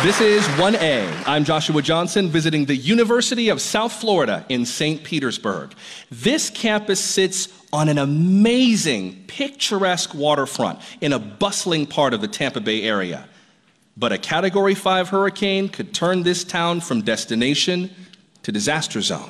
This is 1A. I'm Joshua Johnson, visiting the University of South Florida in St. Petersburg. This campus sits on an amazing, picturesque waterfront in a bustling part of the Tampa Bay area. But a Category 5 hurricane could turn this town from destination to disaster zone.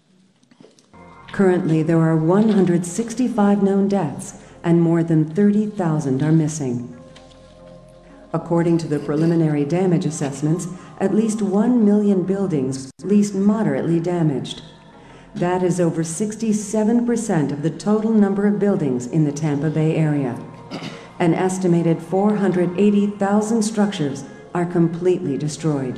Currently, there are 165 known deaths, and more than 30,000 are missing. According to the preliminary damage assessments, at least 1 million buildings at least moderately damaged. That is over 67% of the total number of buildings in the Tampa Bay area. An estimated 480,000 structures are completely destroyed.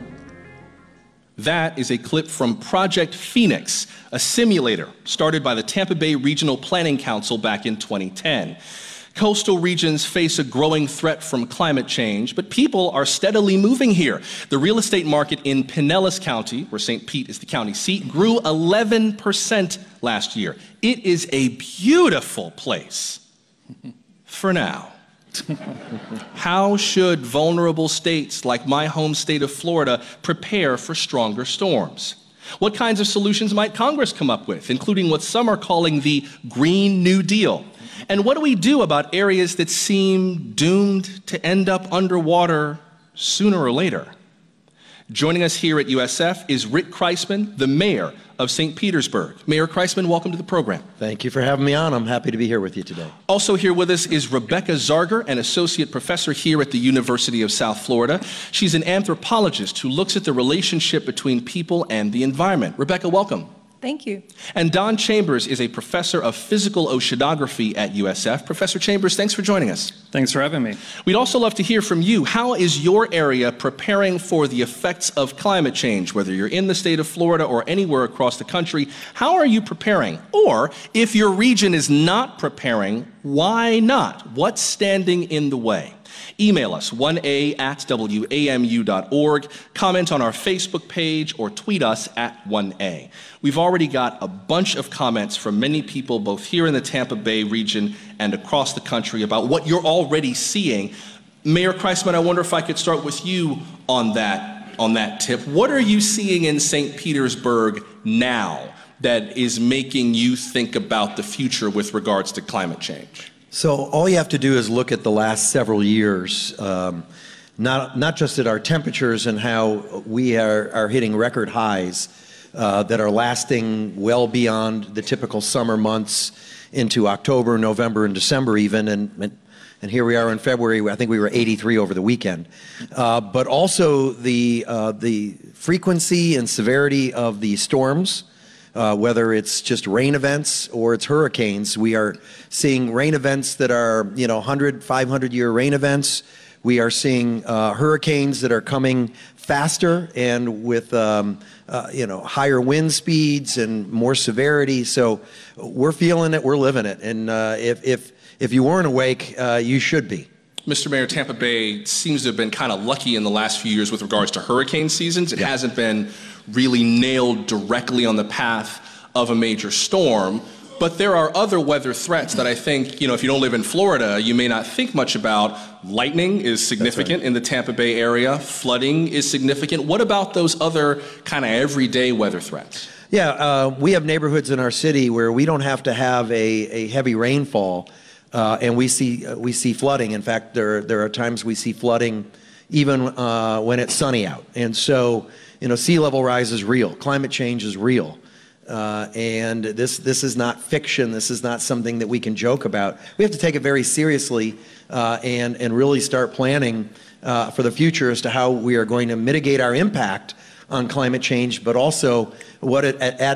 That is a clip from Project Phoenix, a simulator started by the Tampa Bay Regional Planning Council back in 2010. Coastal regions face a growing threat from climate change, but people are steadily moving here. The real estate market in Pinellas County, where St. Pete is the county seat, grew 11% last year. It is a beautiful place. For now. How should vulnerable states like my home state of Florida prepare for stronger storms? What kinds of solutions might Congress come up with, including what some are calling the Green New Deal? And what do we do about areas that seem doomed to end up underwater sooner or later? Joining us here at USF is Rick Kriseman, the mayor of St. Petersburg. Mayor Kriseman, welcome to the program. Thank you for having me on. I'm happy to be here with you today. Also here with us is Rebecca Zargar, an associate professor here at the University of South Florida. She's an anthropologist who looks at the relationship between people and the environment. Rebecca, welcome. Thank you. And Don Chambers is a professor of physical oceanography at USF. Professor Chambers, thanks for joining us. Thanks for having me. We'd also love to hear from you. How is your area preparing for the effects of climate change? Whether you're in the state of Florida or anywhere across the country, how are you preparing? Or if your region is not preparing, why not? What's standing in the way? Email us, 1a@wamu.org, comment on our Facebook page, or tweet us at 1a. We've already got a bunch of comments from many people, both here in the Tampa Bay region and across the country, about what you're already seeing. Mayor Kriseman, I wonder if I could start with you on that tip. What are you seeing in St. Petersburg now that is making you think about the future with regards to climate change? So all you have to do is look at the last several years, not just at our temperatures and how we are hitting record highs that are lasting well beyond the typical summer months into October, November, and December even, and here we are in February. I think we were 83 over the weekend. But also the frequency and severity of the storms. Whether it's just rain events or it's hurricanes, we are seeing rain events that are, 100, 500-year rain events. We are seeing hurricanes that are coming faster and with, higher wind speeds and more severity. So we're feeling it, we're living it. And if you weren't awake, you should be. Mr. Mayor, Tampa Bay seems to have been kind of lucky in the last few years with regards to hurricane seasons. It hasn't been really nailed directly on the path of a major storm. But there are other weather threats that I think, if you don't live in Florida, you may not think much about. Lightning is significant in the Tampa Bay area. Flooding is significant. What about those other kind of everyday weather threats? Yeah, we have neighborhoods in our city where we don't have to have a heavy rainfall, and we see flooding. In fact, there are times we see flooding even when it's sunny out. And so, sea level rise is real. Climate change is real. And this is not fiction. This is not something that we can joke about. We have to take it very seriously and really start planning for the future as to how we are going to mitigate our impact on climate change, but also what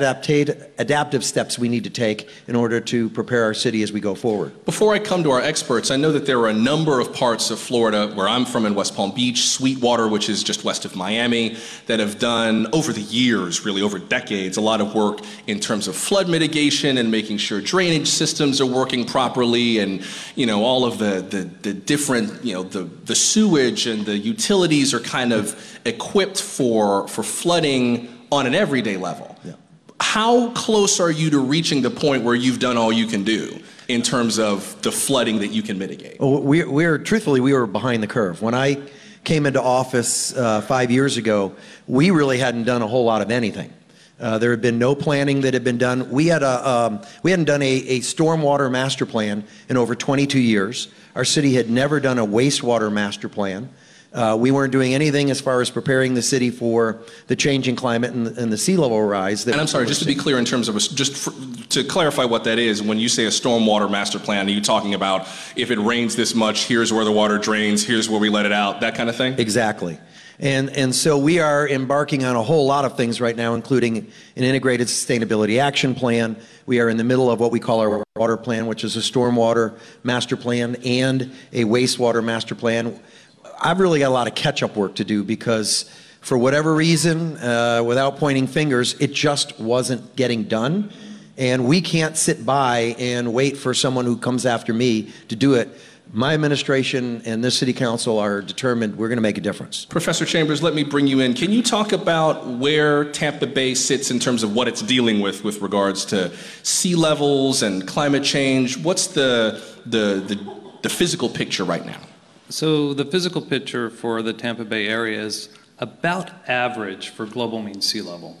adaptive steps we need to take in order to prepare our city as we go forward. Before I come to our experts, I know that there are a number of parts of Florida, where I'm from in West Palm Beach, Sweetwater, which is just west of Miami, that have done over the years, really over decades, a lot of work in terms of flood mitigation and making sure drainage systems are working properly, and all of the different, the sewage and the utilities are kind of equipped for flooding on an everyday level. Yeah. How close are you to reaching the point where you've done all you can do in terms of the flooding that you can mitigate? Well, truthfully, we were behind the curve. When I came into office 5 years ago, we really hadn't done a whole lot of anything. There had been no planning that had been done. We hadn't done a stormwater master plan in over 22 years. Our city had never done a wastewater master plan. We weren't doing anything as far as preparing the city for the changing climate and the sea level rise. And I'm sorry, just to be clear in terms of, to clarify what that is, when you say a stormwater master plan, are you talking about if it rains this much, here's where the water drains, here's where we let it out, that kind of thing? Exactly. And so we are embarking on a whole lot of things right now, including an integrated sustainability action plan. We are in the middle of what we call our water plan, which is a stormwater master plan and a wastewater master plan. I've really got a lot of catch-up work to do because for whatever reason, without pointing fingers, it just wasn't getting done. And we can't sit by and wait for someone who comes after me to do it. My administration and this city council are determined we're going to make a difference. Professor Chambers, let me bring you in. Can you talk about where Tampa Bay sits in terms of what it's dealing with regards to sea levels and climate change? What's the physical picture right now? So the physical picture for the Tampa Bay area is about average for global mean sea level.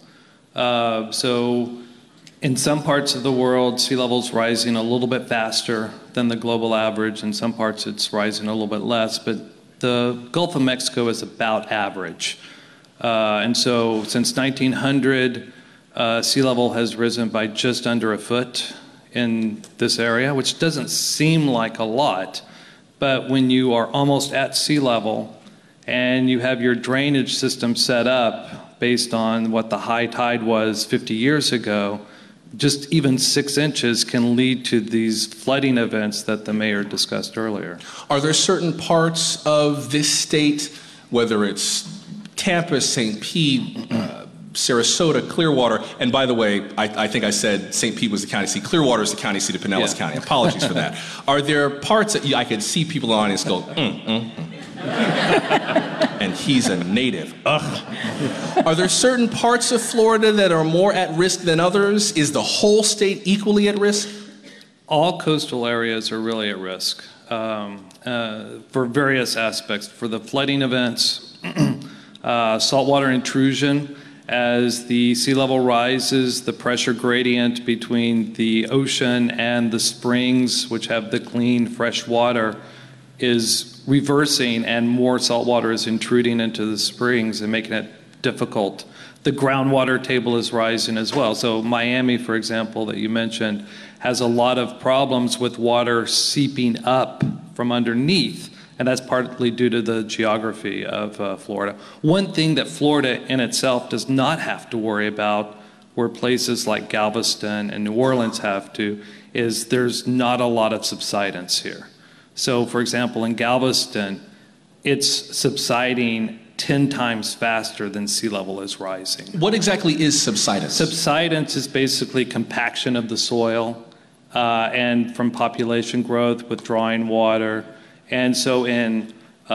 So in some parts of the world, sea level's rising a little bit faster than the global average. In some parts, it's rising a little bit less, but the Gulf of Mexico is about average. And so since 1900, sea level has risen by just under a foot in this area, which doesn't seem like a lot. But when you are almost at sea level and you have your drainage system set up based on what the high tide was 50 years ago, just even 6 inches can lead to these flooding events that the mayor discussed earlier. Are there certain parts of this state, whether it's Tampa, St. Pete, Sarasota, Clearwater, and by the way, I think I said St. Pete was the county seat. Clearwater is the county seat of Pinellas County. Apologies for that. Are there parts that I could see people in the audience go, and he's a native. Ugh. Are there certain parts of Florida that are more at risk than others? Is the whole state equally at risk? All coastal areas are really at risk for various aspects. For the flooding events, saltwater intrusion. As the sea level rises, the pressure gradient between the ocean and the springs, which have the clean, fresh water, is reversing and more salt water is intruding into the springs and making it difficult. The groundwater table is rising as well. So Miami, for example, that you mentioned, has a lot of problems with water seeping up from underneath. And that's partly due to the geography of Florida. One thing that Florida in itself does not have to worry about, where places like Galveston and New Orleans have to, is there's not a lot of subsidence here. So for example, in Galveston, it's subsiding 10 times faster than sea level is rising. What exactly is subsidence? Subsidence is basically compaction of the soil and from population growth, withdrawing water. And so in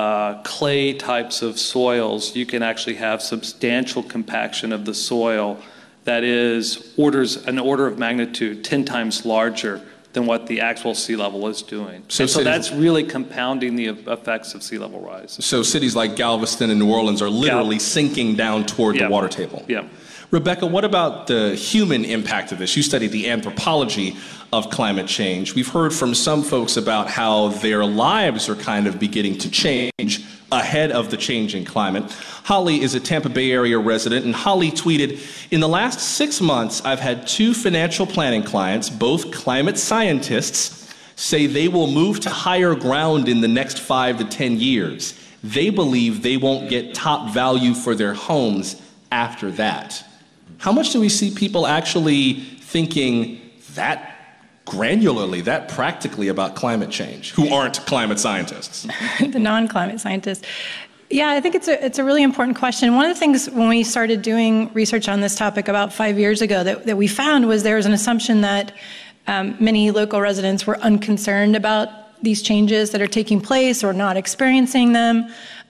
clay types of soils, you can actually have substantial compaction of the soil that is an order of magnitude 10 times larger than what the actual sea level is doing. So that's really compounding the effects of sea level rise. So cities like Galveston and New Orleans are literally sinking down toward the water table. Yeah. Rebecca, what about the human impact of this? You studied the anthropology of climate change. We've heard from some folks about how their lives are kind of beginning to change ahead of the changing climate. Holly is a Tampa Bay area resident, and Holly tweeted, "In the last 6 months, I've had 2 financial planning clients, both climate scientists, say they will move to higher ground in the next 5 to 10 years. They believe they won't get top value for their homes after that." How much do we see people actually thinking that granularly, that practically about climate change, who aren't climate scientists? The non-climate scientists. Yeah, I think it's a really important question. One of the things when we started doing research on this topic about 5 years ago that we found was there was an assumption that many local residents were unconcerned about these changes that are taking place or not experiencing them.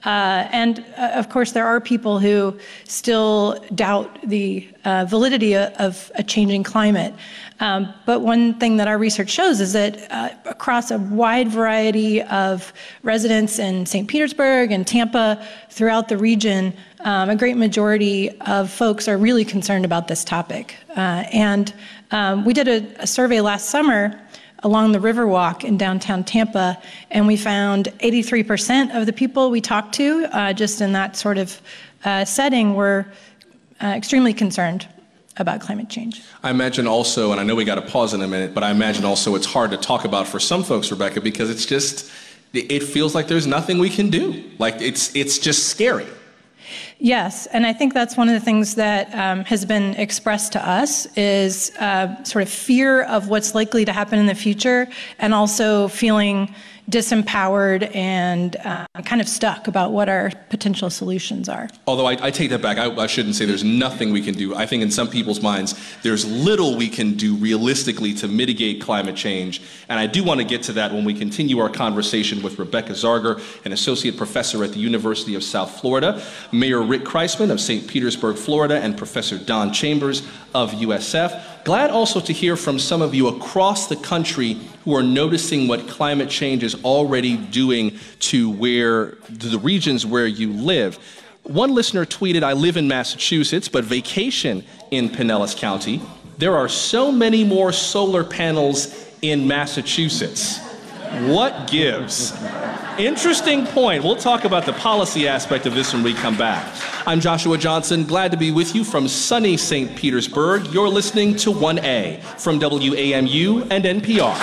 And of course, there are people who still doubt the validity of a changing climate. But one thing that our research shows is that across a wide variety of residents in St. Petersburg and Tampa, throughout the region, a great majority of folks are really concerned about this topic. We did a survey last summer along the Riverwalk in downtown Tampa, and we found 83% of the people we talked to just in that sort of setting were extremely concerned about climate change. I imagine also, and I know we got to pause in a minute, but I imagine also it's hard to talk about for some folks, Rebecca, because it's just, it feels like there's nothing we can do. Like it's just scary. Yes, and I think that's one of the things that has been expressed to us is sort of fear of what's likely to happen in the future, and also feeling disempowered and kind of stuck about what our potential solutions are. Although I take that back, I shouldn't say there's nothing we can do. I think in some people's minds, there's little we can do realistically to mitigate climate change. And I do want to get to that when we continue our conversation with Rebecca Zargar, an associate professor at the University of South Florida, Mayor Rick Kriseman of St. Petersburg, Florida, and Professor Don Chambers of USF. Glad also to hear from some of you across the country who are noticing what climate change is already doing to the regions where you live. One listener tweeted, "I live in Massachusetts, but vacation in Pinellas County. There are so many more solar panels in Massachusetts. What gives?" Interesting point. We'll talk about the policy aspect of this when we come back. I'm Joshua Johnson, glad to be with you from sunny St. Petersburg. You're listening to 1A from WAMU and NPR.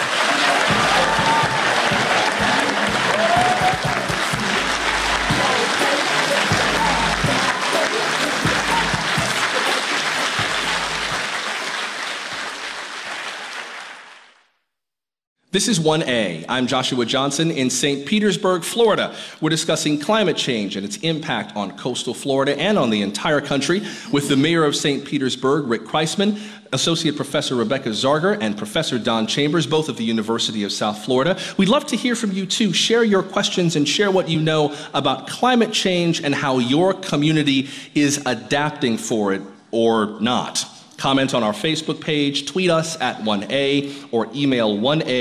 This is 1A. I'm Joshua Johnson in St. Petersburg, Florida. We're discussing climate change and its impact on coastal Florida and on the entire country with the mayor of St. Petersburg, Rick Kriseman, Associate Professor Rebecca Zargar, and Professor Don Chambers, both of the University of South Florida. We'd love to hear from you too. Share your questions and share what you know about climate change and how your community is adapting for it or not. Comment on our Facebook page, tweet us at 1A, or email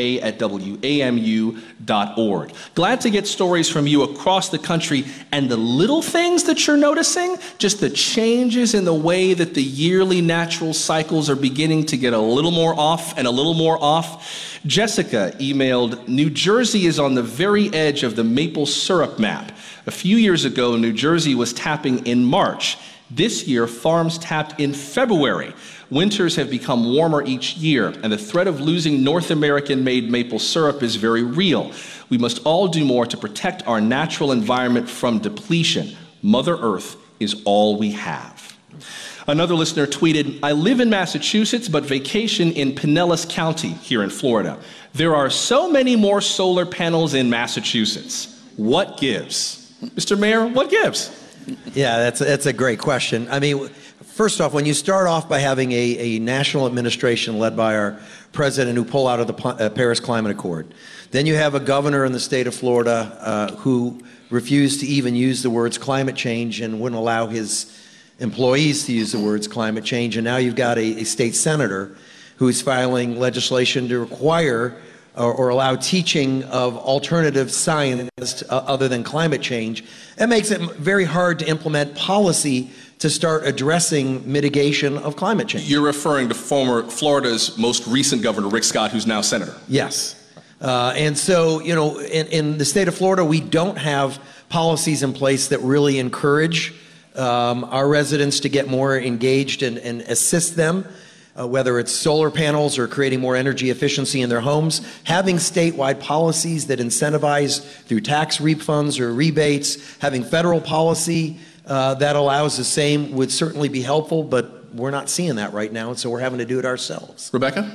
1A@wamu.org. Glad to get stories from you across the country and the little things that you're noticing, just the changes in the way that the yearly natural cycles are beginning to get a little more off and a little more off. Jessica emailed, "New Jersey is on the very edge of the maple syrup map. A few years ago, New Jersey was tapping in March. This year, farms tapped in February. Winters have become warmer each year, and the threat of losing North American-made maple syrup is very real. We must all do more to protect our natural environment from depletion. Mother Earth is all we have." Another listener tweeted, "I live in Massachusetts, but vacation in Pinellas County here in Florida. There are so many more solar panels in Massachusetts. What gives?" Mr. Mayor, what gives? Yeah, that's a great question. I mean, first off, when you start off by having a national administration led by our president who pull out of the Paris Climate Accord, then you have a governor in the state of Florida who refused to even use the words climate change and wouldn't allow his employees to use the words climate change, and now you've got a state senator who's filing legislation to require or allow teaching of alternative science other than climate change. It makes it very hard to implement policy to start addressing mitigation of climate change. You're referring to former Florida's most recent governor, Rick Scott, who's now senator. Yes. And so, you know, in the state of Florida, we don't have policies in place that really encourage our residents to get more engaged and assist them. Whether it's solar panels or creating more energy efficiency in their homes, having statewide policies that incentivize through tax refunds or rebates, having federal policy that allows the same would certainly be helpful, but we're not seeing that right now, and so we're having to do it ourselves. Rebecca?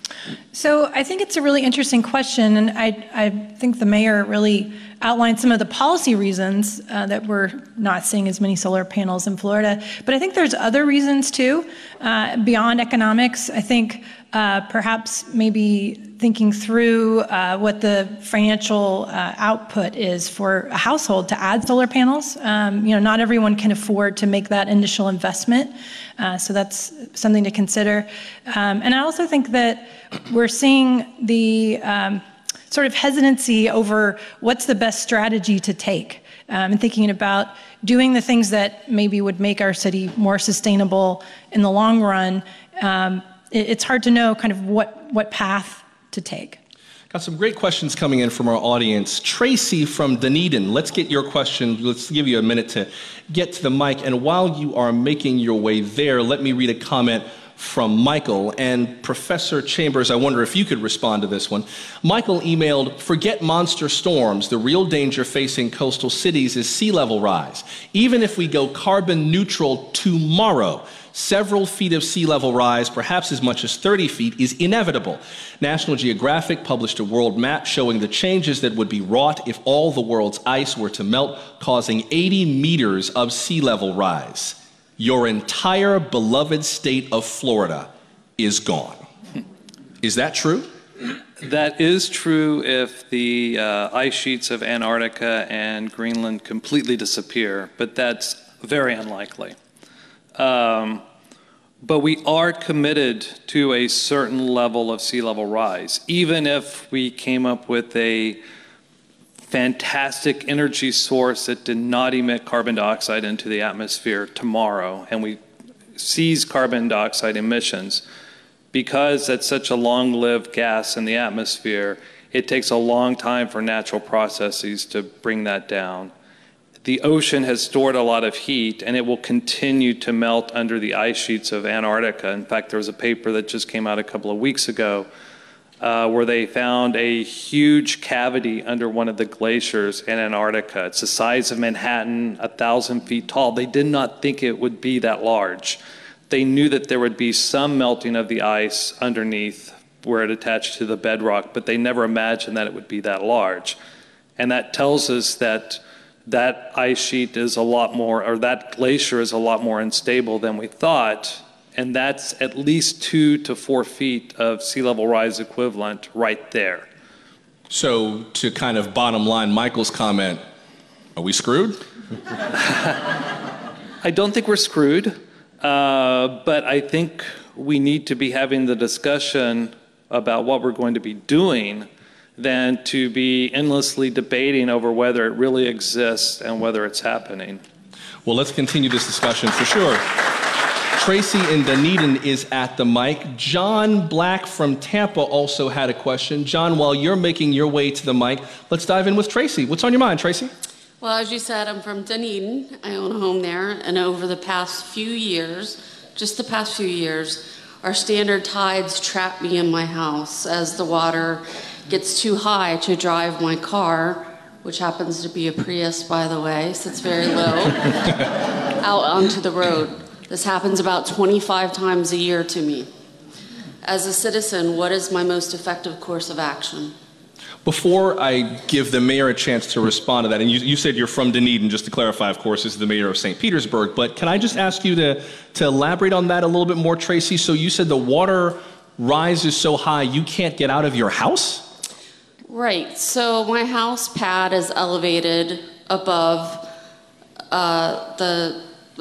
So I think it's a really interesting question, and I think the mayor really outlined some of the policy reasons that we're not seeing as many solar panels in Florida. But I think there's other reasons too, beyond economics. I think perhaps maybe thinking through what the financial output is for a household to add solar panels. Not everyone can afford to make that initial investment. So that's something to consider. And I also think that we're seeing the sort of hesitancy over what's the best strategy to take, and thinking about doing the things that maybe would make our city more sustainable in the long run. It's hard to know kind of what path to take. Got some great questions coming in from our audience. Tracy from Dunedin, let's get your question. Let's give you a minute to get to the mic. And while you are making your way there, let me read a comment from Michael. And Professor Chambers, I wonder if you could respond to this one. Michael emailed, "Forget monster storms. The real danger facing coastal cities is sea level rise. Even if we go carbon neutral tomorrow, several feet of sea level rise, perhaps as much as 30 feet, is inevitable. National Geographic published a world map showing the changes that would be wrought if all the world's ice were to melt, causing 80 meters of sea level rise. Your entire beloved state of Florida is gone." Is that true? That is true if the ice sheets of Antarctica and Greenland completely disappear, but that's very unlikely. But we are committed to a certain level of sea level rise. Even if we came up with a fantastic energy source that did not emit carbon dioxide into the atmosphere tomorrow, and we cease carbon dioxide emissions, because that's such a long-lived gas in the atmosphere, it takes a long time for natural processes to bring that down. The ocean has stored a lot of heat, and it will continue to melt under the ice sheets of Antarctica. In fact, there was a paper that just came out a couple of weeks ago where they found a huge cavity under one of the glaciers in Antarctica. It's the size of Manhattan, 1,000 feet tall. They did not think it would be that large. They knew that there would be some melting of the ice underneath where it attached to the bedrock, but they never imagined that it would be that large. And that tells us that that ice sheet is a lot more, or that glacier is a lot more unstable than we thought, and that's at least 2 to 4 feet of sea level rise equivalent right there. So to kind of bottom line Michael's comment, are we screwed? I don't think we're screwed, but I think we need to be having the discussion about what we're going to be doing than to be endlessly debating over whether it really exists and whether it's happening. Well, let's continue this discussion for sure. Tracy in Dunedin is at the mic. John Black from Tampa also had a question. John, while you're making your way to the mic, let's dive in with Tracy. What's on your mind, Tracy? Well, as you said, I'm from Dunedin. I own a home there, and over the past few years, just the past few years, our standard tides trap me in my house as the water gets too high to drive my car, which happens to be a Prius, by the way, so it's very low, out onto the road. This happens about 25 times a year to me. As a citizen, what is my most effective course of action? Before I give the mayor a chance to respond to that, and you said you're from Dunedin, just to clarify, of course, this is the mayor of St. Petersburg, but can I just ask you to elaborate on that a little bit more, Tracy? So you said the water rises so high you can't get out of your house? Right, so my house pad is elevated above the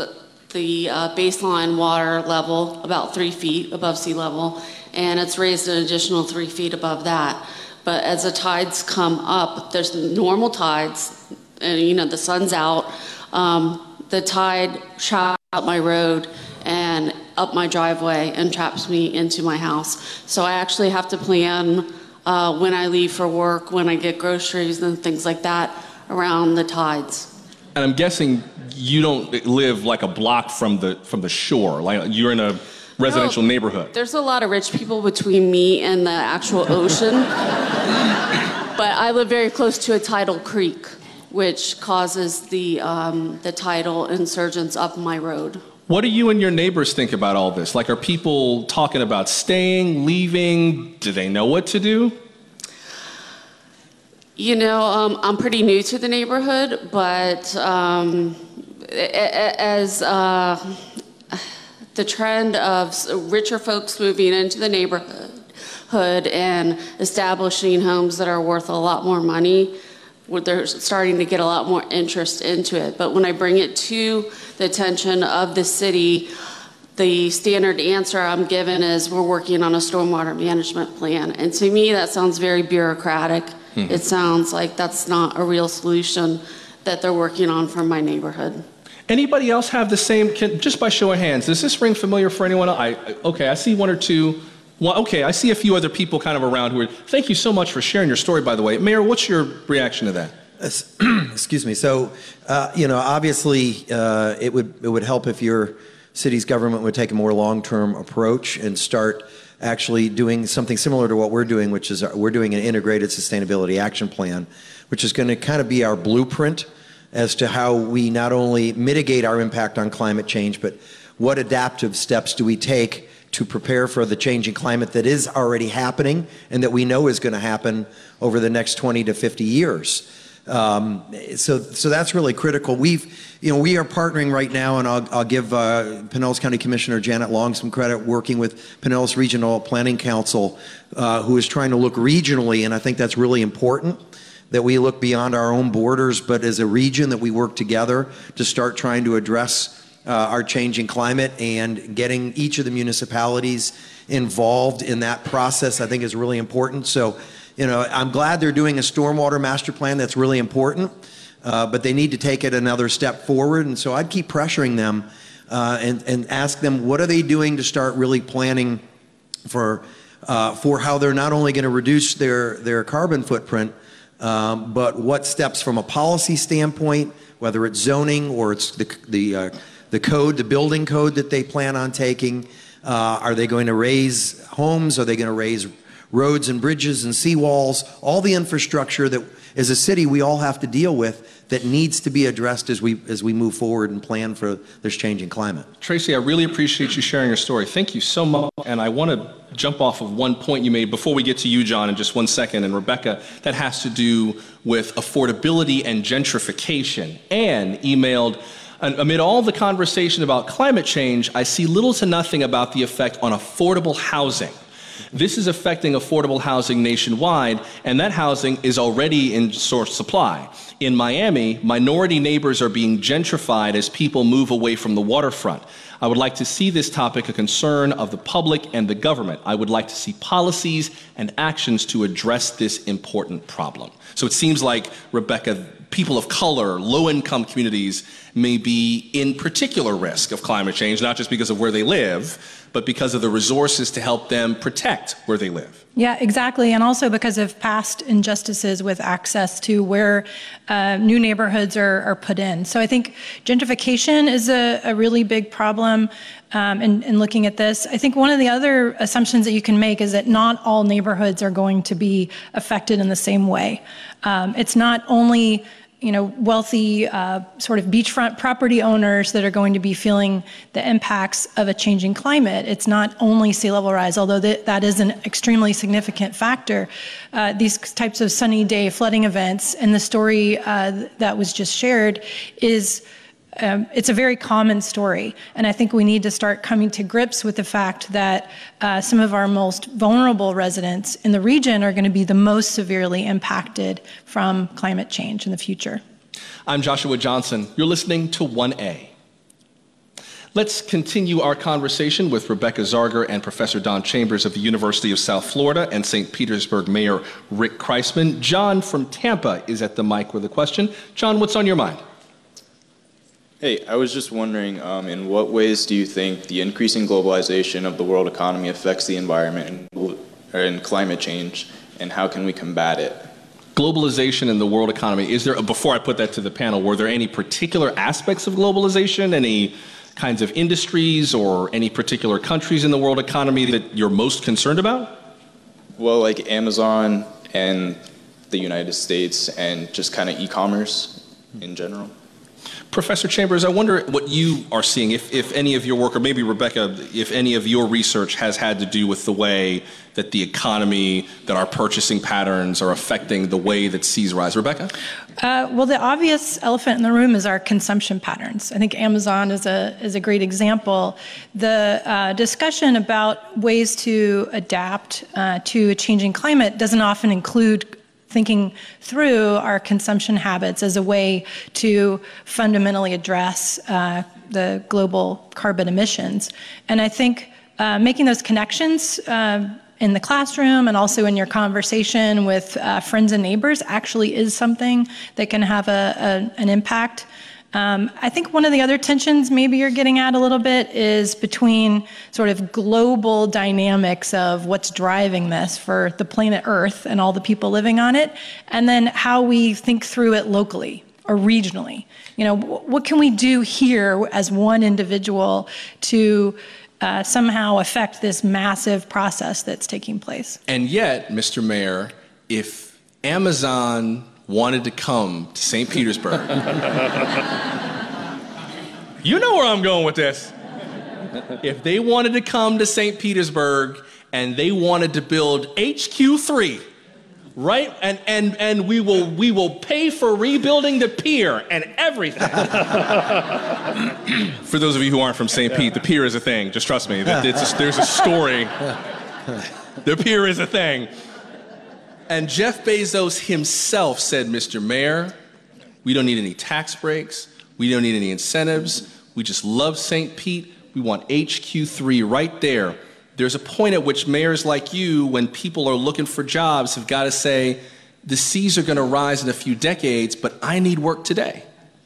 baseline water level, about 3 feet above sea level, and it's raised an additional 3 feet above that. But as the tides come up, there's normal tides, and the sun's out, the tide traps out my road and up my driveway and traps me into my house. So I actually have to plan when I leave for work, when I get groceries and things like that around the tides. And I'm guessing you don't live like a block from the shore, like you're in a residential neighborhood. There's a lot of rich people between me and the actual ocean, but I live very close to a tidal creek, which causes the tidal insurgence up my road. What do you and your neighbors think about all this? Like, are people talking about staying, leaving? Do they know what to do? I'm pretty new to the neighborhood, but as the trend of richer folks moving into the neighborhood and establishing homes that are worth a lot more money, they're starting to get a lot more interest into it. But when I bring it to the attention of the city, the standard answer I'm given is we're working on a stormwater management plan. And to me, that sounds very bureaucratic. It sounds like that's not a real solution that they're working on for my neighborhood. Anybody else have the same, just by show of hands, does this ring familiar for anyone? Okay, I see one or two. Well, okay, I see a few other people kind of around who are, thank you so much for sharing your story, by the way. Mayor, what's your reaction to that? Excuse me. So, obviously, it would help if your city's government would take a more long-term approach and start actually doing something similar to what we're doing, which is we're doing an integrated sustainability action plan, which is going to kind of be our blueprint as to how we not only mitigate our impact on climate change, but what adaptive steps do we take to prepare for the changing climate that is already happening and that we know is going to happen over the next 20 to 50 years. So that's really critical. We are partnering right now, and I'll give Pinellas County Commissioner Janet Long some credit, working with Pinellas Regional Planning Council, who is trying to look regionally, and I think that's really important, that we look beyond our own borders, but as a region that we work together to start trying to address our changing climate, and getting each of the municipalities involved in that process, I think, is really important. So, I'm glad they're doing a stormwater master plan. That's really important, but they need to take it another step forward. And so I'd keep pressuring them and ask them, what are they doing to start really planning for how they're not only going to reduce their carbon footprint, but what steps from a policy standpoint, whether it's zoning or it's the code, the building code that they plan on taking. Are they going to raise homes? Are they going to raise roads and bridges and seawalls? All the infrastructure that, as a city, we all have to deal with, that needs to be addressed as we move forward and plan for this changing climate. Tracy, I really appreciate you sharing your story. Thank you so much. And I want to jump off of one point you made before we get to you, John, in just 1 second, and Rebecca, that has to do with affordability and gentrification. Anne emailed, amid all the conversation about climate change, I see little to nothing about the effect on affordable housing. This is affecting affordable housing nationwide, and that housing is already in short supply. In Miami, minority neighbors are being gentrified as people move away from the waterfront. I would like to see this topic a concern of the public and the government. I would like to see policies and actions to address this important problem. So it seems like, Rebecca, people of color, low-income communities may be in particular risk of climate change, not just because of where they live, but because of the resources to help them protect where they live. Yeah, exactly. And also because of past injustices with access to where new neighborhoods are put in. So I think gentrification is a really big problem in looking at this. I think one of the other assumptions that you can make is that not all neighborhoods are going to be affected in the same way. It's not only wealthy sort of beachfront property owners that are going to be feeling the impacts of a changing climate. It's not only sea level rise, although that is an extremely significant factor. These types of sunny day flooding events, and the story that was just shared is it's a very common story, and I think we need to start coming to grips with the fact that some of our most vulnerable residents in the region are going to be the most severely impacted from climate change in the future. I'm Joshua Johnson. You're listening to 1A. Let's continue our conversation with Rebecca Zargar and Professor Don Chambers of the University of South Florida and St. Petersburg Mayor Rick Kreisman. John from Tampa is at the mic with a question. John, what's on your mind? Hey, I was just wondering, in what ways do you think the increasing globalization of the world economy affects the environment and climate change, and how can we combat it? Globalization in the world economy, before I put that to the panel, were there any particular aspects of globalization, any kinds of industries or any particular countries in the world economy that you're most concerned about? Well, like Amazon and the United States and just kind of e-commerce in general. Professor Chambers, I wonder what you are seeing, if any of your work, or maybe Rebecca, if any of your research has had to do with the way that the economy, that our purchasing patterns are affecting the way that seas rise. Rebecca? Well, the obvious elephant in the room is our consumption patterns. I think Amazon is a great example. The discussion about ways to adapt to a changing climate doesn't often include thinking through our consumption habits as a way to fundamentally address the global carbon emissions. And I think making those connections in the classroom and also in your conversation with friends and neighbors actually is something that can have an impact. I think one of the other tensions maybe you're getting at a little bit is between sort of global dynamics of what's driving this for the planet Earth and all the people living on it, and then how we think through it locally or regionally. You know, what can we do here as one individual to somehow affect this massive process that's taking place? And yet, Mr. Mayor, if Amazon wanted to come to St. Petersburg, you know where I'm going with this. If they wanted to come to St. Petersburg and they wanted to build HQ3, right? And we will pay for rebuilding the pier and everything. For those of you who aren't from St. Pete, the pier is a thing. Just trust me. There's a story. The pier is a thing. And Jeff Bezos himself said, Mr. Mayor, we don't need any tax breaks. We don't need any incentives. We just love St. Pete. We want HQ3 right there. There's a point at which mayors like you, when people are looking for jobs, have got to say, the seas are going to rise in a few decades, but I need work today.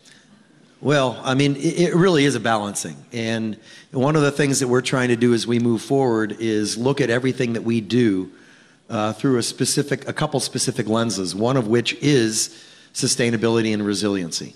Well, I mean, it really is a balancing. And one of the things that we're trying to do as we move forward is look at everything that we do through a couple specific lenses, one of which is sustainability and resiliency.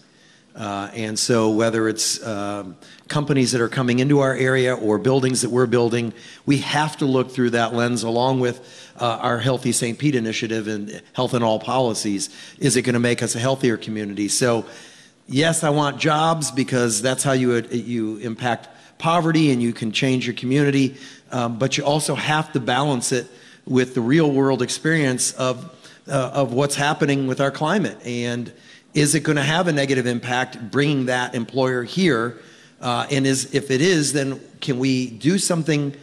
And so whether it's companies that are coming into our area or buildings that we're building, we have to look through that lens along with our Healthy St. Pete initiative and Health in All policies. Is it going to make us a healthier community? So yes, I want jobs because that's how you impact poverty and you can change your community. But you also have to balance it with the real world experience of what's happening with our climate. And is it going to have a negative impact bringing that employer here? And if it is, then can we do something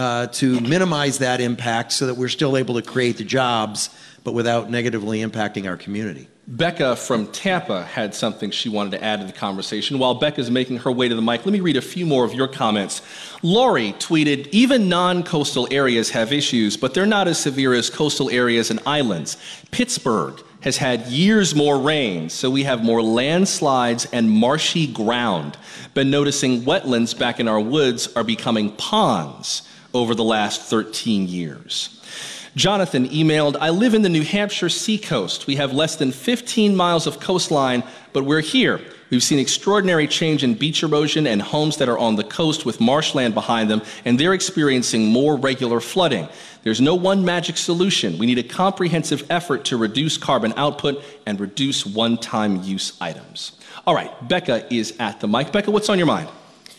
to minimize that impact so that we're still able to create the jobs, but without negatively impacting our community? Becca from Tampa had something she wanted to add to the conversation. While Becca's making her way to the mic, let me read a few more of your comments. Lori tweeted, even non-coastal areas have issues, but they're not as severe as coastal areas and islands. Pittsburgh has had years more rain, so we have more landslides and marshy ground. Been noticing wetlands back in our woods are becoming ponds over the last 13 years. Jonathan emailed, I live in the New Hampshire seacoast. We have less than 15 miles of coastline, but we're here. We've seen extraordinary change in beach erosion and homes that are on the coast with marshland behind them, and they're experiencing more regular flooding. There's no one magic solution. We need a comprehensive effort to reduce carbon output and reduce one-time use items. All right, Becca is at the mic. Becca, what's on your mind?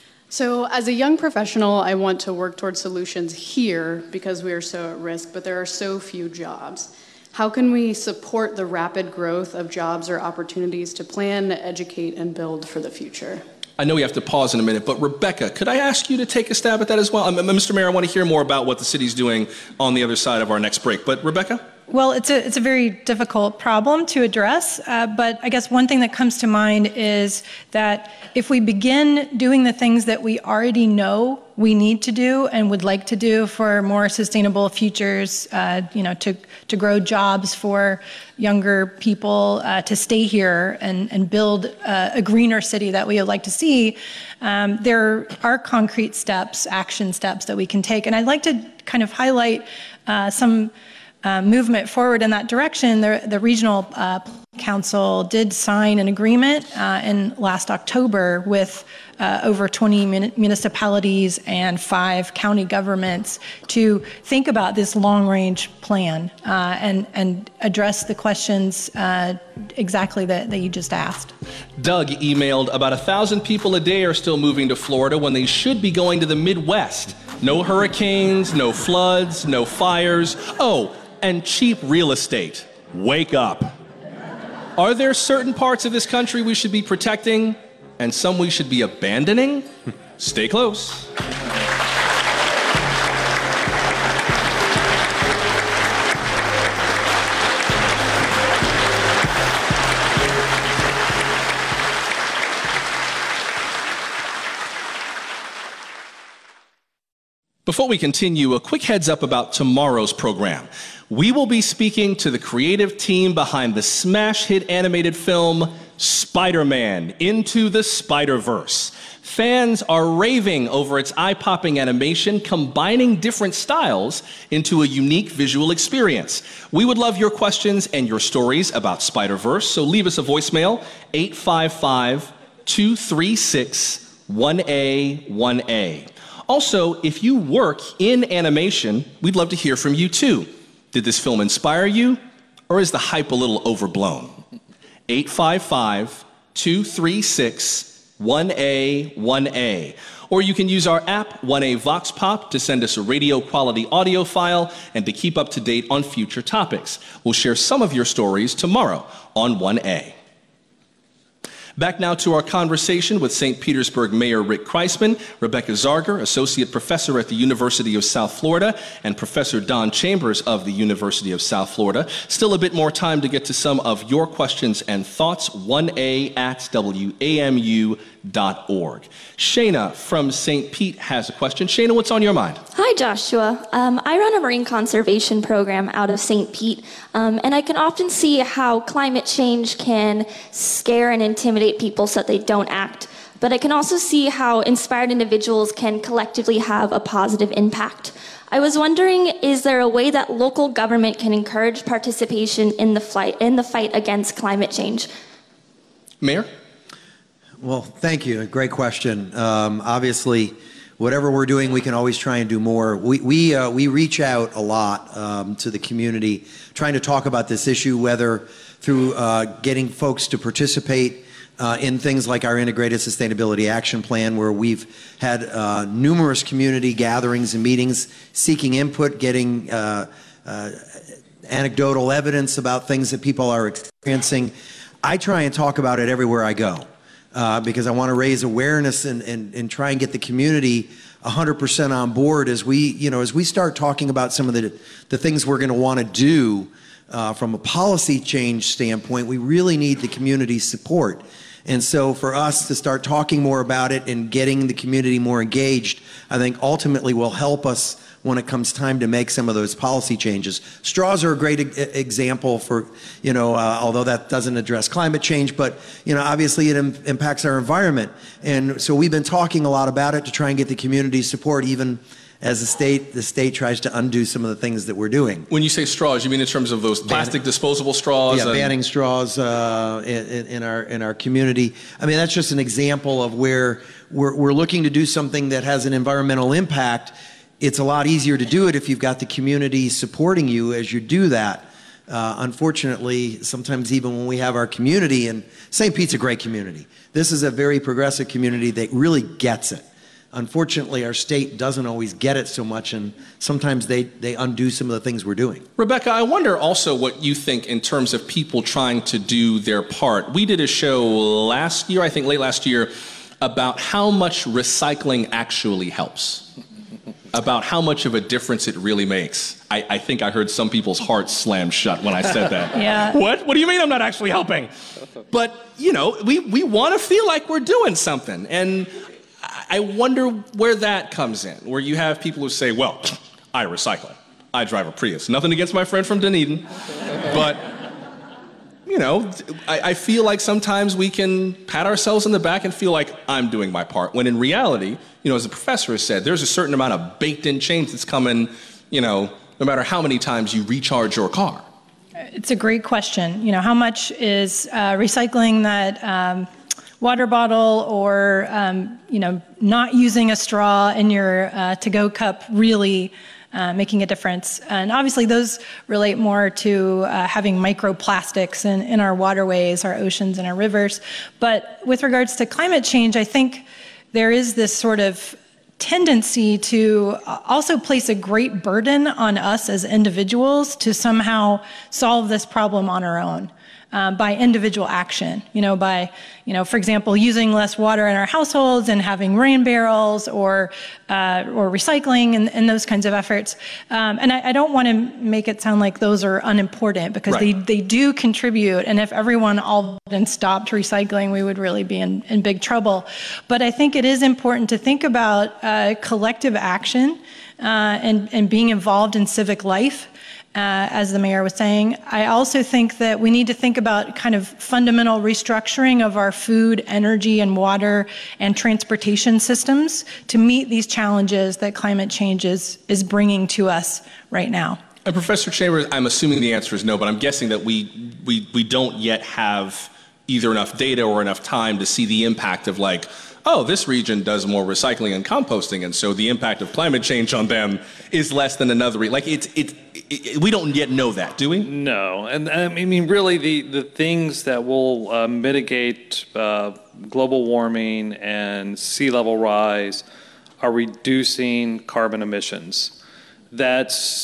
So as a young professional, I want to work towards solutions here because we are so at risk, but there are so few jobs. How can we support the rapid growth of jobs or opportunities to plan, educate, and build for the future? I know we have to pause in a minute, but Rebecca, could I ask you to take a stab at that as well? Mr. Mayor, I want to hear more about what the city's doing on the other side of our next break. But Rebecca? Well, it's a very difficult problem to address, but I guess one thing that comes to mind is that if we begin doing the things that we already know we need to do and would like to do for more sustainable futures, to grow jobs for younger people, to stay here and build a greener city that we would like to see, there are concrete steps, action steps that we can take. And I'd like to kind of highlight some movement forward in that direction. The regional council did sign an agreement in last October with over 20 municipalities and 5 county governments to think about this long-range plan and address the questions exactly that you just asked. Doug emailed, about 1,000 people a day are still moving to Florida when they should be going to the Midwest. No hurricanes, no floods, no fires. Oh, and cheap real estate. Wake up. Are there certain parts of this country we should be protecting and some we should be abandoning? Stay close. Before we continue, a quick heads up about tomorrow's program. We will be speaking to the creative team behind the smash hit animated film Spider-Man Into the Spider-Verse. Fans are raving over its eye-popping animation, combining different styles into a unique visual experience. We would love your questions and your stories about Spider-Verse, so leave us a voicemail, 855-236-1A1A. Also, if you work in animation, we'd love to hear from you too. Did this film inspire you, or is the hype a little overblown? 855-236-1A1A. Or you can use our app, 1A Vox Pop, to send us a radio quality audio file and to keep up to date on future topics. We'll share some of your stories tomorrow on 1A. Back now to our conversation with St. Petersburg Mayor Rick Kriseman, Rebecca Zargar, Associate Professor at the University of South Florida, and Professor Don Chambers of the University of South Florida. Still a bit more time to get to some of your questions and thoughts, 1A@WAMU.org. Shayna from St. Pete has a question. Shayna, what's on your mind? Hi, Joshua. I run a marine conservation program out of St. Pete, and I can often see how climate change can scare and intimidate people so that they don't act. But I can also see how inspired individuals can collectively have a positive impact. I was wondering, is there a way that local government can encourage participation in the fight against climate change? Mayor? Well, thank you. Great question. Obviously, whatever we're doing, we can always try and do more. We reach out a lot to the community, trying to talk about this issue, whether through getting folks to participate in things like our Integrated Sustainability Action Plan, where we've had numerous community gatherings and meetings, seeking input, getting anecdotal evidence about things that people are experiencing. I try and talk about it everywhere I go. Because I want to raise awareness and try and get the community 100% on board as we start talking about some of the things we're going to want to do from a policy change standpoint. We really need the community's support. And so for us to start talking more about it and getting the community more engaged, I think ultimately will help us when it comes time to make some of those policy changes. Straws are a great example for, although that doesn't address climate change, but, obviously it impacts our environment. And so we've been talking a lot about it to try and get the community support, even as the state tries to undo some of the things that we're doing. When you say straws, you mean in terms of those plastic disposable straws? Yeah, banning straws in our community. I mean, that's just an example of where we're looking to do something that has an environmental impact. It's a lot easier to do it if you've got the community supporting you as you do that. Unfortunately, sometimes even when we have our community, and St. Pete's a great community. This is a very progressive community that really gets it. Unfortunately, our state doesn't always get it so much, and sometimes they undo some of the things we're doing. Rebecca, I wonder also what you think in terms of people trying to do their part. We did a show last year, I think late last year, about how much recycling actually helps, about how much of a difference it really makes. I think I heard some people's hearts slam shut when I said that. Yeah. What do you mean I'm not actually helping? But, we want to feel like we're doing something. And I wonder where that comes in, where you have people who say, well, I recycle. I drive a Prius. Nothing against my friend from Dunedin. But, I feel like sometimes we can pat ourselves on the back and feel like I'm doing my part, when in reality, as the professor has said, there's a certain amount of baked-in change that's coming, no matter how many times you recharge your car. It's a great question. How much is recycling that water bottle or, not using a straw in your to-go cup really making a difference? And obviously those relate more to having microplastics in our waterways, our oceans, and our rivers. But with regards to climate change, I think there is this sort of tendency to also place a great burden on us as individuals to somehow solve this problem on our own. by individual action, by, for example, using less water in our households and having rain barrels or recycling and those kinds of efforts. And I don't want to make it sound like those are unimportant, because Right. they do contribute. And if everyone all and stopped recycling, we would really be in big trouble. But I think it is important to think about collective action and being involved in civic life. As the mayor was saying. I also think that we need to think about kind of fundamental restructuring of our food, energy, and water and transportation systems to meet these challenges that climate change is bringing to us right now. And Professor Chambers, I'm assuming the answer is no, but I'm guessing that we don't yet have either enough data or enough time to see the impact of, like, oh, this region does more recycling and composting, and so the impact of climate change on them is less than another region. Like, we don't yet know that, do we? No, and I mean, really, the things that will mitigate global warming and sea level rise are reducing carbon emissions. That's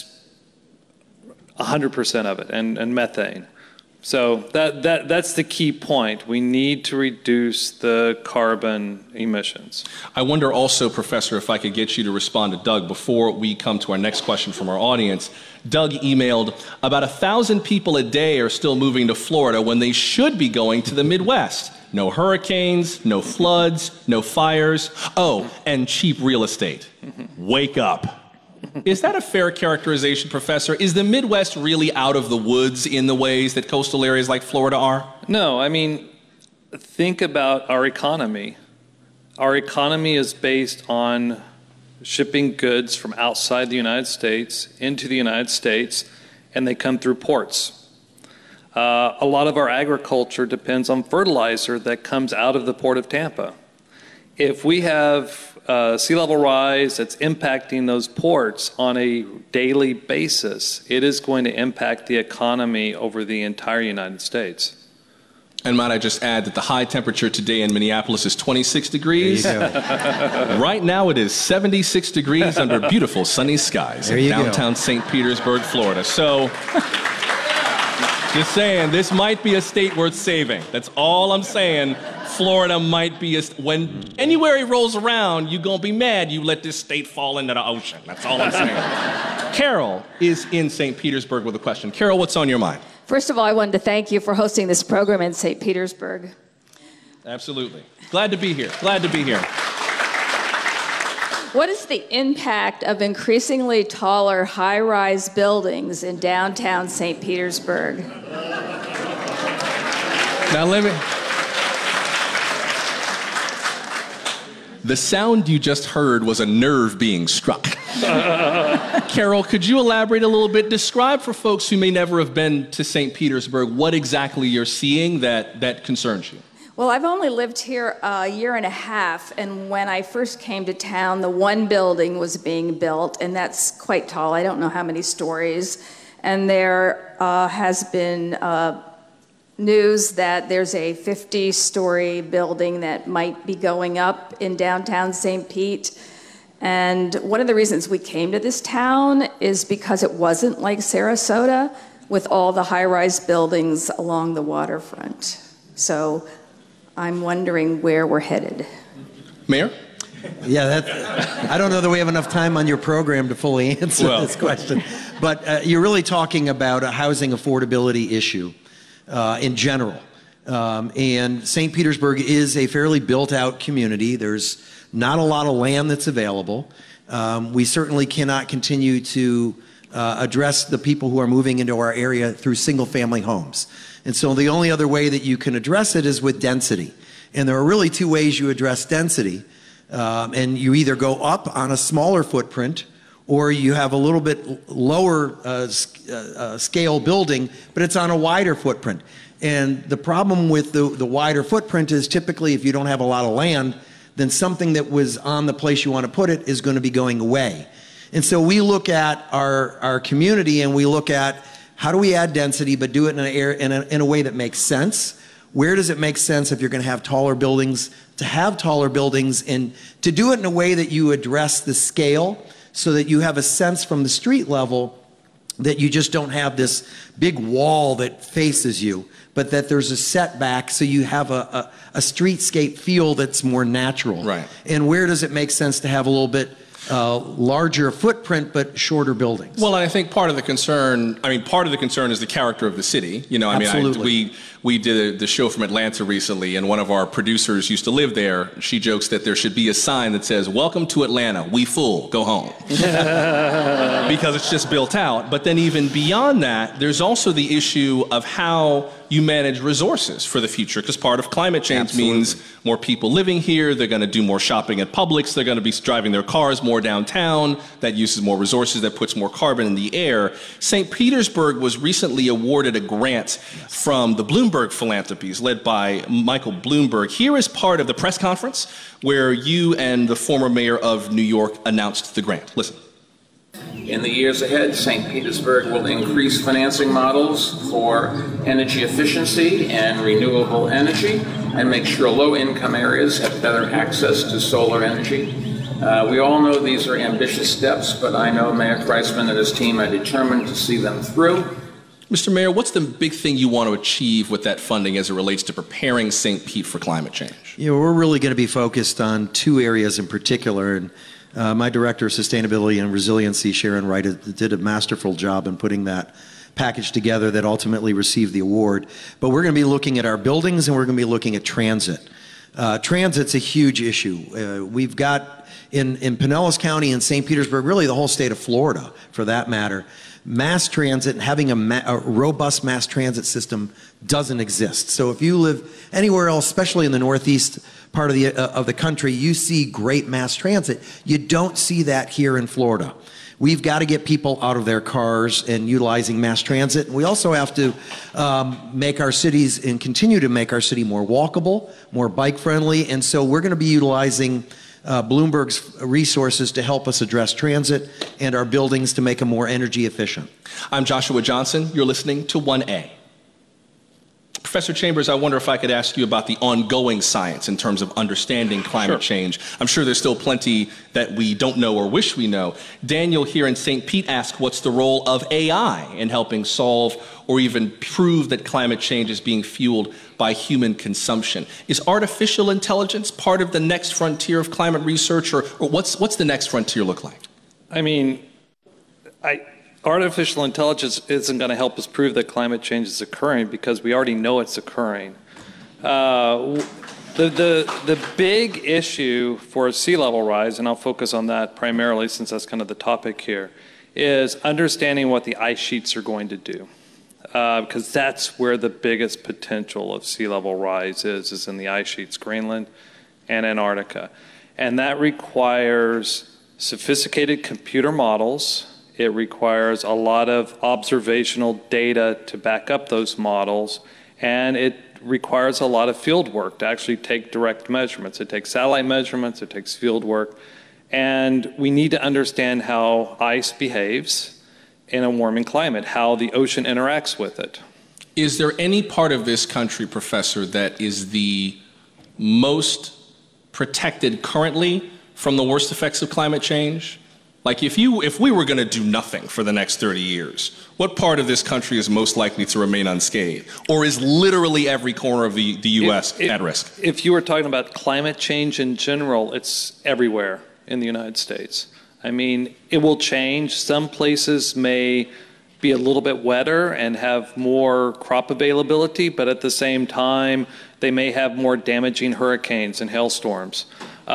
100% of it, and methane. So that's the key point. We need to reduce the carbon emissions. I wonder also, Professor, if I could get you to respond to Doug before we come to our next question from our audience. Doug emailed, about 1,000 people a day are still moving to Florida when they should be going to the Midwest. No hurricanes, no floods, no fires. Oh, and cheap real estate. Wake up. Is that a fair characterization, Professor? Is the Midwest really out of the woods in the ways that coastal areas like Florida are? No, I mean, think about our economy. Our economy is based on shipping goods from outside the United States into the United States, and they come through ports. A lot of our agriculture depends on fertilizer that comes out of the Port of Tampa. If we have sea level rise that's impacting those ports on a daily basis, it is going to impact the economy over the entire United States. And might I just add that the high temperature today in Minneapolis is 26 degrees. Right now it is 76 degrees under beautiful sunny skies in downtown St. Petersburg, Florida. So, just saying, this might be a state worth saving. That's all I'm saying. Florida might be when anywhere he rolls around, you're going to be mad you let this state fall into the ocean. That's all I'm saying. Carol is in St. Petersburg with a question. Carol, what's on your mind? First of all, I wanted to thank you for hosting this program in St. Petersburg. Absolutely. Glad to be here. Glad to be here. What is the impact of increasingly taller high-rise buildings in downtown St. Petersburg? Now let me... The sound you just heard was a nerve being struck. Carol, could you elaborate a little bit? Describe for folks who may never have been to St. Petersburg what exactly you're seeing that concerns you. Well, I've only lived here a year and a half, and when I first came to town, the one building was being built, and that's quite tall. I don't know how many stories. And there has been news that there's a 50-story building that might be going up in downtown St. Pete. And one of the reasons we came to this town is because it wasn't like Sarasota with all the high-rise buildings along the waterfront. So I'm wondering where we're headed. Mayor? Yeah, I don't know that we have enough time on your program to fully answer this question. But you're really talking about a housing affordability issue in general. And St. Petersburg is a fairly built-out community. There's not a lot of land that's available. We certainly cannot continue to address the people who are moving into our area through single-family homes. And so the only other way that you can address it is with density. And there are really two ways you address density. And you either go up on a smaller footprint, or you have a little bit lower scale building, but it's on a wider footprint. And the problem with the wider footprint is typically if you don't have a lot of land, then something that was on the place you want to put it is going to be going away. And so we look at our community and we look at how do we add density but do it in a way that makes sense. Where does it make sense if you're going to have taller buildings, to have taller buildings, and to do it in a way that you address the scale so that you have a sense from the street level that you just don't have this big wall that faces you, but that there's a setback so you have a streetscape feel that's more natural. Right. And where does it make sense to have a little bit larger footprint but shorter buildings? Well, and I think part of the concern is the character of the city. Absolutely. We did the show from Atlanta recently, and one of our producers used to live there. She jokes that there should be a sign that says, "Welcome to Atlanta, we full, go home." Because it's just built out. But then even beyond that, there's also the issue of how you manage resources for the future, because part of climate change means more people living here, they're going to do more shopping at Publix, they're going to be driving their cars more downtown, that uses more resources, that puts more carbon in the air. St. Petersburg was recently awarded a grant from the Bloomberg Philanthropies, led by Michael Bloomberg. Here is part of the press conference where you and the former mayor of New York announced the grant. Listen. In the years ahead, St. Petersburg will increase financing models for energy efficiency and renewable energy and make sure low-income areas have better access to solar energy. We all know these are ambitious steps, but I know Mayor Kreisman and his team are determined to see them through. Mr. Mayor, what's the big thing you want to achieve with that funding as it relates to preparing St. Pete for climate change? We're really going to be focused on two areas in particular, and my Director of Sustainability and Resiliency, Sharon Wright, did a masterful job in putting that package together that ultimately received the award. But we're going to be looking at our buildings, and we're going to be looking at transit. Transit's a huge issue. We've got in Pinellas County and St. Petersburg, really the whole state of Florida, for that matter, mass transit and having a robust mass transit system doesn't exist. So if you live anywhere else, especially in the northeast part of the country, you see great mass transit. You don't see that here in Florida. We've got to get people out of their cars and utilizing mass transit. We also have to make our cities and continue to make our city more walkable, more bike friendly. And so we're going to be utilizing Bloomberg's resources to help us address transit and our buildings to make them more energy efficient. I'm Joshua Johnson. You're listening to 1A. Professor Chambers, I wonder if I could ask you about the ongoing science in terms of understanding climate change. I'm sure there's still plenty that we don't know or wish we know. Daniel here in St. Pete asked, what's the role of AI in helping solve or even prove that climate change is being fueled by human consumption? Is artificial intelligence part of the next frontier of climate research, or what's the next frontier look like? I mean, artificial intelligence isn't going to help us prove that climate change is occurring because we already know it's occurring. The big issue for sea level rise, and I'll focus on that primarily since that's kind of the topic here, is understanding what the ice sheets are going to do. Because that's where the biggest potential of sea level rise is in the ice sheets, Greenland and Antarctica. And that requires sophisticated computer models. It requires a lot of observational data to back up those models, and it requires a lot of field work to actually take direct measurements. It takes satellite measurements, it takes field work, and we need to understand how ice behaves in a warming climate, how the ocean interacts with it. Is there any part of this country, Professor, that is the most protected currently from the worst effects of climate change? Like if we were going to do nothing for the next 30 years, what part of this country is most likely to remain unscathed? Or is literally every corner of the U.S. at risk? If you were talking about climate change in general, it's everywhere in the United States. I mean, it will change. Some places may be a little bit wetter and have more crop availability, but at the same time, they may have more damaging hurricanes and hailstorms.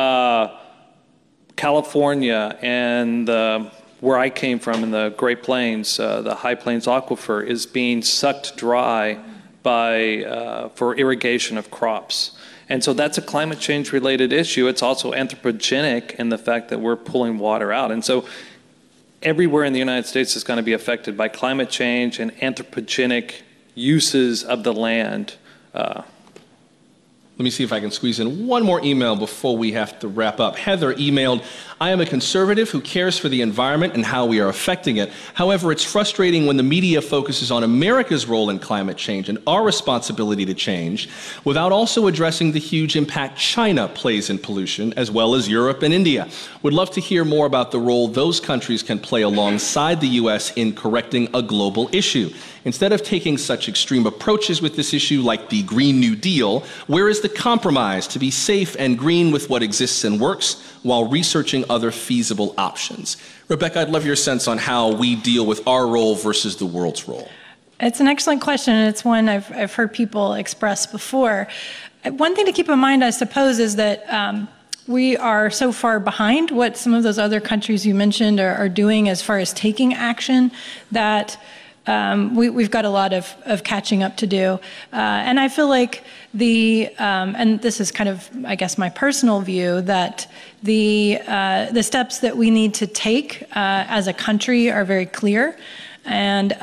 California and where I came from in the Great Plains, the High Plains Aquifer is being sucked dry for irrigation of crops. And so that's a climate change related issue. It's also anthropogenic in the fact that we're pulling water out. And so everywhere in the United States is going to be affected by climate change and anthropogenic uses of the land. Let me see if I can squeeze in one more email before we have to wrap up. Heather emailed, I am a conservative who cares for the environment and how we are affecting it. However, it's frustrating when the media focuses on America's role in climate change and our responsibility to change without also addressing the huge impact China plays in pollution, as well as Europe and India. Would love to hear more about the role those countries can play alongside the U.S. in correcting a global issue. Instead of taking such extreme approaches with this issue like the Green New Deal, where is the compromise to be safe and green with what exists and works while researching other feasible options? Rebecca, I'd love your sense on how we deal with our role versus the world's role. It's an excellent question, and it's one I've heard people express before. One thing to keep in mind, I suppose, is that we are so far behind what some of those other countries you mentioned are doing as far as taking action that we've got a lot of catching up to do. And I feel like and this is kind of, I guess, my personal view, that the steps that we need to take as a country are very clear. And,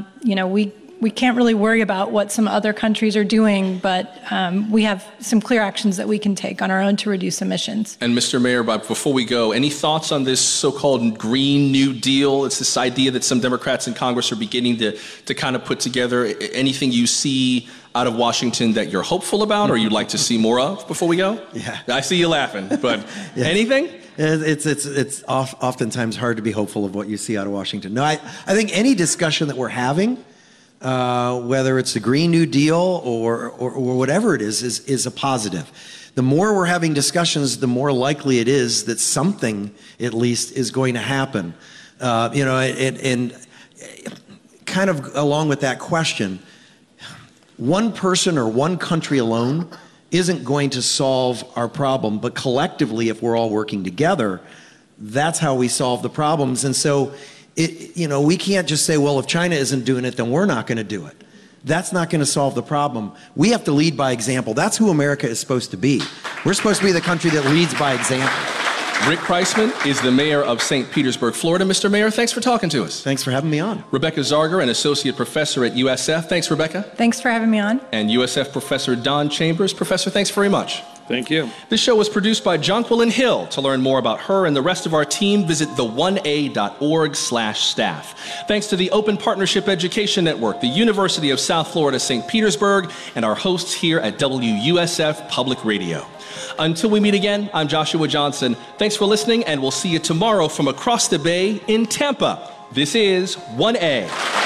we can't really worry about what some other countries are doing, but we have some clear actions that we can take on our own to reduce emissions. And Mr. Mayor, before we go, any thoughts on this so-called Green New Deal? It's this idea that some Democrats in Congress are beginning to kind of put together. Anything you see out of Washington that you're hopeful about or you'd like to see more of before we go? Yeah. I see you laughing, but Yeah. Anything? It's oftentimes hard to be hopeful of what you see out of Washington. No, I think any discussion that we're having, whether it's the Green New Deal or whatever it is a positive. The more we're having discussions, the more likely it is that something, at least, is going to happen. And kind of along with that question, one person or one country alone isn't going to solve our problem, but collectively, if we're all working together, that's how we solve the problems. And so, we can't just say, well, if China isn't doing it, then we're not going to do it. That's not going to solve the problem. We have to lead by example. That's who America is supposed to be. We're supposed to be the country that leads by example. Rick Priceman is the mayor of St. Petersburg, Florida. Mr. Mayor, thanks for talking to us. Thanks for having me on. Rebecca Zargar, an associate professor at USF. Thanks, Rebecca. Thanks for having me on. And USF Professor Don Chambers. Professor, thanks very much. Thank you. This show was produced by Jonquilyn Hill. To learn more about her and the rest of our team, visit the1a.org/staff. Thanks to the Open Partnership Education Network, the University of South Florida, St. Petersburg, and our hosts here at WUSF Public Radio. Until we meet again, I'm Joshua Johnson. Thanks for listening, and we'll see you tomorrow from across the bay in Tampa. This is 1A.